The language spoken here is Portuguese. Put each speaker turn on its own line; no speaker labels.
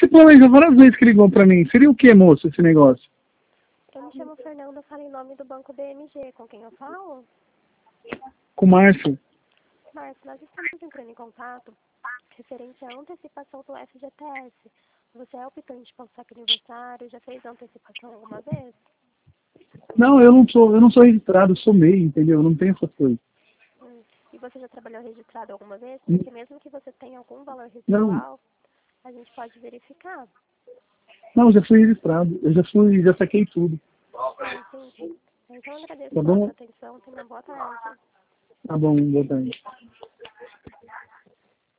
se planejou várias vezes que ligou pra mim. Seria o que, moço, esse negócio?
Eu me chamo Fernanda, eu falo em nome do Banco BMG. Com quem eu falo?
Com o Márcio.
Márcio, nós estamos entrando em contato referente à antecipação do FGTS. Você é optante para o saque aniversário? Já fez antecipação alguma vez?
Não, eu não sou registrado, eu sou MEI, entendeu? Eu não tenho essas coisas.
E você já trabalhou registrado alguma vez? Porque mesmo que você tenha algum valor
Não,
residual, a gente pode verificar.
não, eu já fui registrado. Já saquei tudo.
Entendi. Então eu agradeço
Tá
pela
bom?
sua atenção. Tenha uma boa tarde.
Tá bom, boa tarde.